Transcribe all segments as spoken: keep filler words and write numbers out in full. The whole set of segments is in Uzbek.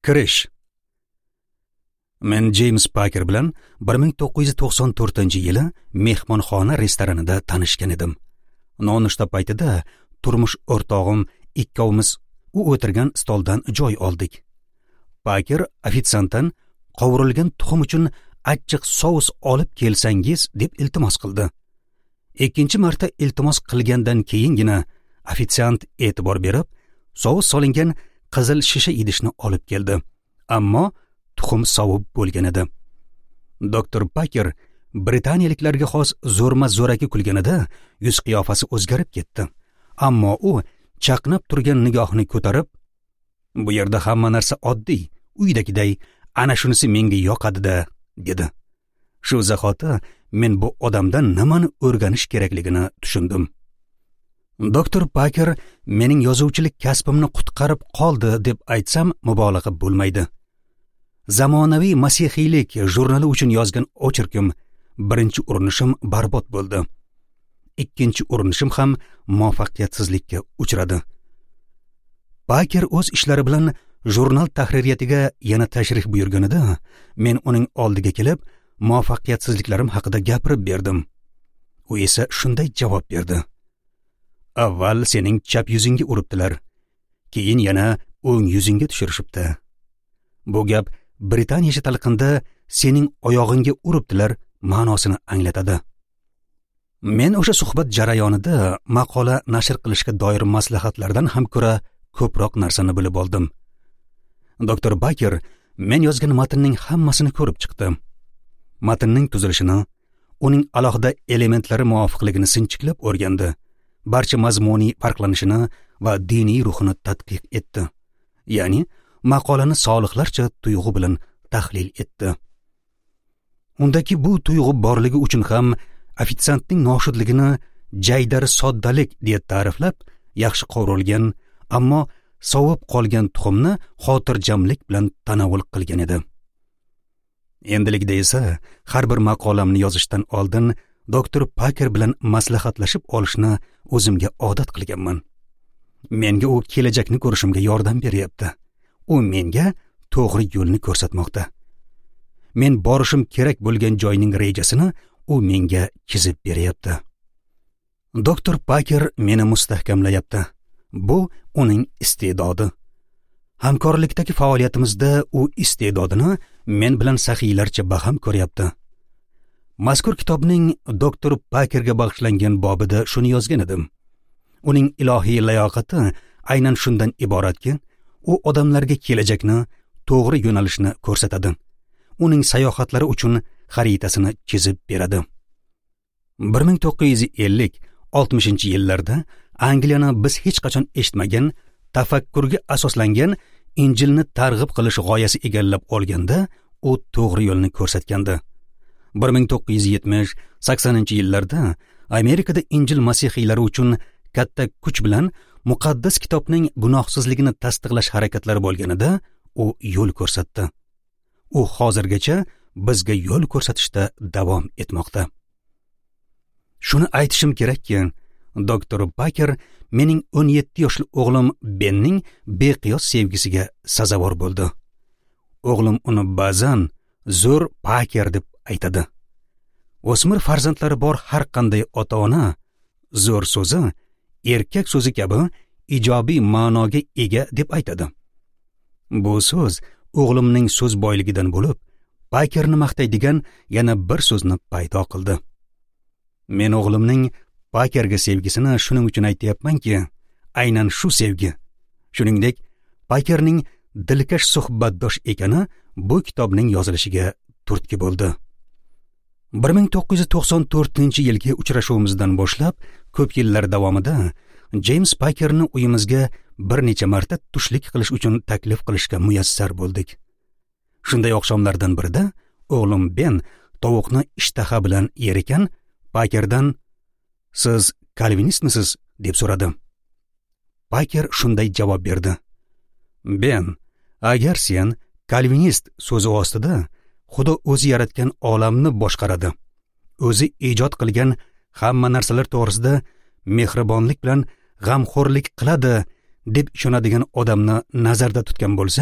Kirish. Men James Packer bilan bir ming to'qqiz yuz to'qson to'rtinchi yili mehmonxona restoranida tanishgan edim. Nonushta paytida turmush o'rtog'im ikkovimiz u o'tirgan stoldan joy oldik. Packer ofitsiantdan qovurilgan tuxum uchun achchiq sous olib kelsangiz deb iltimos qildi. Ikkinchi marta iltimos qilgandan keyingina ofitsiant e'tibor berib, sous solingan qizil shisha idishni olib keldi. Ammo tuxum sovib bo'lgan edi. Doktor Packer britaniyaliklarga xos zo'rma zo'raki kulganida yuz qiyofasi o'zgarib ketdi. Ammo u chaqnab turgan nigohini ko'tarib, "Bu yerda hamma narsa oddiy, uydagiday, ana shunisi menga yoqadi-da", dedi. Shu zahoti men bu odamdan nimani o'rganish kerakligini tushundim. Doktor Packer mening yozuvchilik kasbimni qutqarib qoldi deb aytsam mubolag'a bo'lmaydi. Zamonaviy masihiylik jurnali uchun yozgan ocherkim birinchi urinishim barbod bo'ldi. Ikkinchi urinishim ham muvaffaqiyatsizlikka uchradi. Packer o'z ishlari bilan jurnal tahririyatiga yana tashrif buyurganida, men uning oldiga kelib, muvaffaqiyatsizliklarim haqida gapirib berdim. U esa shunday javob berdi: "Avval sening chap yuzingga uribdilar, keyin yana o'ng yuzingga tushirishibdi. Bu gap Britaniyacha talqinda sening oyog'ingga uribdilar ma'nosini anglatadi." Men o'sha suhbat jarayonida maqola nashr qilishga doir maslahatlardan ham ko'ra ko'proq narsani bilib oldim. Doktor Packer men yozgan matnning hammasini ko'rib chiqdi. Matnning tuzilishini, uning alohida elementlari muvofiqligini sinchiklab o'rgandi. Barcha mazmuniy farqlanishini va diniy ruhini tadqiq etdi. Ya'ni maqolani solihlarcha tuyg'u bilan tahlil etdi. Undaki bu tuyg'u borligi uchun ham ofitsiantning noshudligini jaydari soddalik deya ta'riflab, yaxshi qovurilgan, ammo sovib qolgan tuxumni xotirjamlik bilan tanovul qilgan edi. Endilikda esa har bir maqolamni yozishdan oldin doktor Packer bilan maslahatlashib olishni o'zimga odat qilganman. Menga u kelajakni ko'rishimga yordam beryapti. U menga to'g'ri yo'lni ko'rsatmoqda. Men borishim kerak bo'lgan joyning rejasini u menga chizib beryapti. Doktor Packer meni mustahkamlayapti. Bu uning iste'dodi. Hamkorlikdagi faoliyatimizda u iste'dodini men bilan saxiylarcha baham ko'ryapti. Mazkur kitobning doktor Packerga bag'ishlangan bobida shuni yozgan edim. Uning ilohiy layoqati aynan shundan iboratki, u odamlarga kelajakni, to'g'ri yo'nalishni ko'rsatadi. Uning sayohatlari uchun xaritasini chizib beradi. bir ming to'qqiz yuz ellik oltmishinchi yillarda Angliyani biz hech qachon eshitmagan, tafakkurga asoslangan Injilni targ'ib qilish g'oyasi egallab olganda, u to'g'ri yo'lni ko'rsatgandi. bir ming to'qqiz yuz yetmish saksoninchi yillarda Amerikada Injil masihiylari uchun katta kuch bilan muqaddas kitobning gunohsizligini tasdiqlash harakatlari bo'lganida, u yo'l ko'rsatdi. U hozirgacha bizga yo'l ko'rsatishda davom etmoqda. Shuni aytishim kerakki, doktor Packer mening o'n yetti yoshli o'g'lim Benning beqiyos sevgisiga sazovor bo'ldi. O'g'lim uni ba'zan zo'r Packer deb aytadi. O'smir farzandlari bor har qanday ota-ona zo'r so'zi erkak so'zi kabi ijobiy ma'noga ega deb aytadi. Bu so'z o'g'limning so'z boyligidan bo'lib, Packerni maqtaydigan yana bir so'zni paydo qildi. Men o'g'limning Packerga sevgisini shuning uchun aytayapmanki, aynan shu sevgi, shuningdek, Packerning dilkash suhbatdosh ekani bu kitobning yozilishiga turtki bo'ldi. bir ming to'qqiz yuz to'qson to'rtinchi yilgi uchrashuvimizdan boshlab ko'p yillar davomida James Packerni uyimizga bir necha marta tushlik qilish uchun taklif qilishga muyassar bo'ldik. Shunday oqshomlardan birida o'g'lim Ben tovuqni ishtaha bilan yer ekan, Packerdan "Siz kalvinistmisiz?" deb so'radi. Packer shunday javob berdi: "Ben, agar sen kalvinist so'zi ostida Xudo o'zi yaratgan olamni boshqaradi, o'zi ijod qilgan hamma narsalar to'g'risida mehribonlik bilan g'amxo'rlik qiladi deb ishonadigan odamni nazarda tutgan bo'lsang,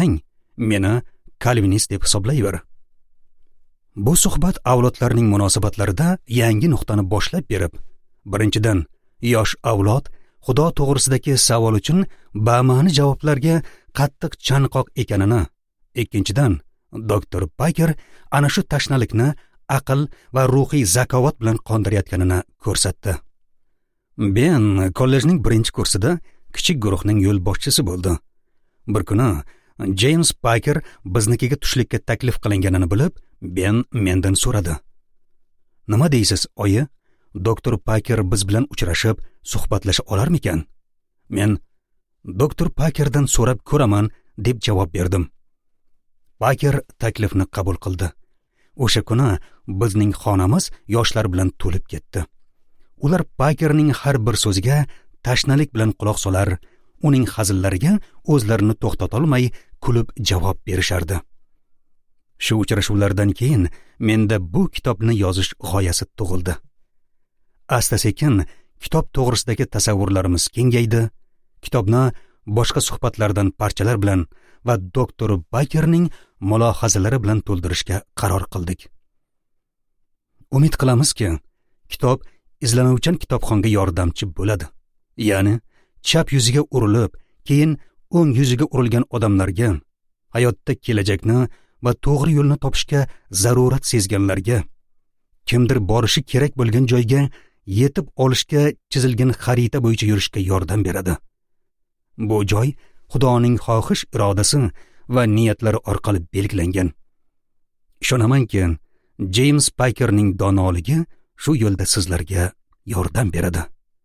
meni kalvinist deb hisoblayver. Bu suhbat avlodlarning munosabatlarida yangi nuqtani boshlab berib, birinchidan, yosh avlod Xudo to'g'risidagi savol uchun bama'ni javoblarga qattiq chanqoq ekanini, ikkinchidan, doktor Paker ana shu tashnalikni aql va ruhiy zakovat bilan qondirayotganini ko'rsatdi. Ben kollejning birinchi kursida kichik guruhning yo'lboshchisi bo'ldi. Bir kuni James Paker biznikiga tushlikka taklif qilinganini bilib, Ben mendan so'radi. "Nima deysiz, oyi? Doktor Paker biz bilan uchrashib, suhbatlasha olarmikan?" Men doktor Pakerdan so'rab ko'raman deb javob berdim. Paker taklifni qabul qildi. O'sha kuni bizning xonamiz yoshlar bilan to'lib ketdi. Ular Pakerning har bir so'ziga tashnalik bilan quloq solar, uning hazillariga o'zlarini to'xtata olmay kulib javob berishardi. Shu uchrashuvlardan keyin menda bu kitobni yozish g'oyasi tug'ildi. Asta-sekin kitob to'g'risidagi tasavvurlarimiz kengaydi. Kitobni boshqa suhbatlardan parchalar bilan va doktor Pakerning mulohazalari bilan to'ldirishga qaror qildik. Umid qilamizki, kitob izlanuvchan kitobxonga yordamchi bo'ladi. Ya'ni chap yuziga urilib, keyin o'ng yuziga urilgan odamlarga, hayotda kelajakni va to'g'ri yo'lni topishga zarurat sezganlarga, kimdir borishi kerak bo'lgan joyga yetib olishga chizilgan xarita bo'yicha yurishga yordam beradi. Bu joy Xudoning xohish irodasi va niyatlari orqali belgilangan. Ishonamanki, James Pakerning donoligi shu yo'lda sizlarga yordam beradi.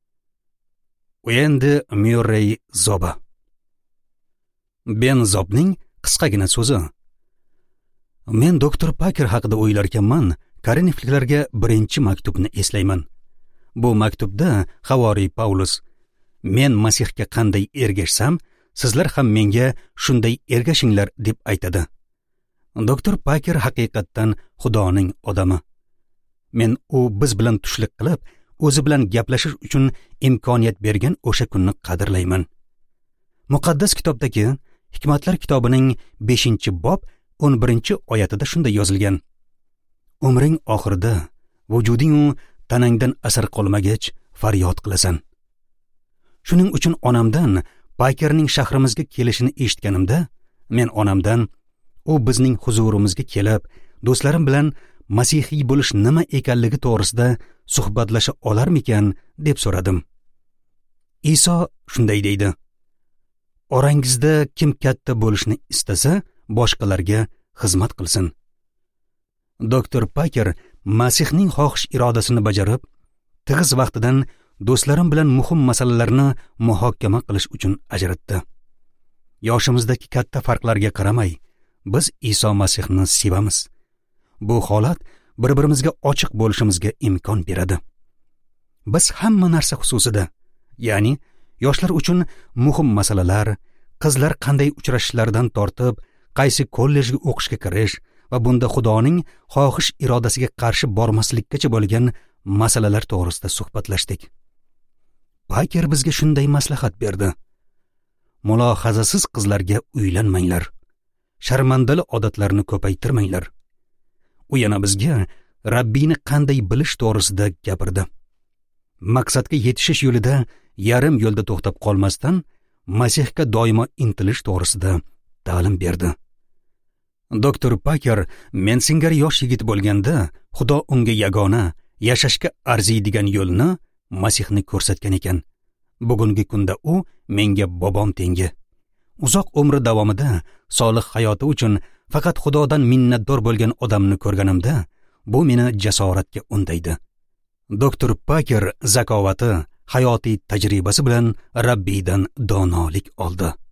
Endi Murray Zoba. Ben Zobning qisqagina so'zi. Men doktor Paker haqida o'ylar ekanman, Korinfliklarga birinchi maktubni eslayman. Bu maktubda Havoriy Paulus: "Men Masihga qanday ergashsam, sizlar ham menga shunday ergashinglar" deb aytadi. Doktor Paker haqiqatdan Xudoning odami. Men u biz bilan tushlik qilib, o'zi bilan gaplashish uchun imkoniyat bergan o'sha kunni qadrlayman. Muqaddas kitobdagi Hikmatlar kitobining beshinchi bob o'n birinchi oyatida shunday yozilgan: "Umring oxirida vujuding u tanangdan asar qolmagach faryod qilasan." Shuning uchun onamdan Pakerning shahrimizga kelishini eshitganimda, men onamdan u bizning huzurimizga kelib, do'stlarim bilan masihiy bo'lish nima ekanligi to'g'risida suhbatlasha olarmikan deb so'radim. Iso shunday deydi: "Orangizda kim katta bo'lishni istasa, boshqalarga xizmat qilsin." Doktor Paker Masihning xohish irodasini bajarib, tig'iz vaqtidan do'stlarim bilan muhim masalalarni muhokama qilish uchun ajratdi. Yoshimizdagi katta farqlarga qaramay, biz Iso Masihni sevamiz. Bu holat bir-birimizga ochiq bo'lishimizga imkon beradi. Biz hamma narsa xususida, ya'ni yoshlar uchun muhim masalalar, qizlar qanday uchrashishlaridan tortib, qaysi kollejga o'qishga kirish va bunda Xudoning xohish irodasiga qarshi bormaslikkacha bo'lgan masalalar to'g'risida suhbatlashdik. Paker bizga shunday maslahat berdi: "Mulohazasiz qizlarga uylanmanglar. Sharmandali odatlarni ko'paytirmanglar." U yana bizga Rabbini qanday bilish to'g'risida gapirdi. Maqsadga yetishish yo'lida yarim yo'lda to'xtab qolmasdan, Masihga doimo intilish to'g'risida ta'lim berdi. Doktor Paker men singari yosh yigit bo'lganda, Xudo unga yagona, yashashga arziydigan yo'lni, Masihni ko'rsatgan ekan. Bugungi kunda u menga bobom tengi. Uzoq umri davomida solih hayoti uchun faqat Xudodan minnatdor bo'lgan odamni ko'rganimda, bu meni jasoratga undaydi. Doktor Paker zakovati, hayotiy tajribasi bilan Rabbiydan donolik oldi.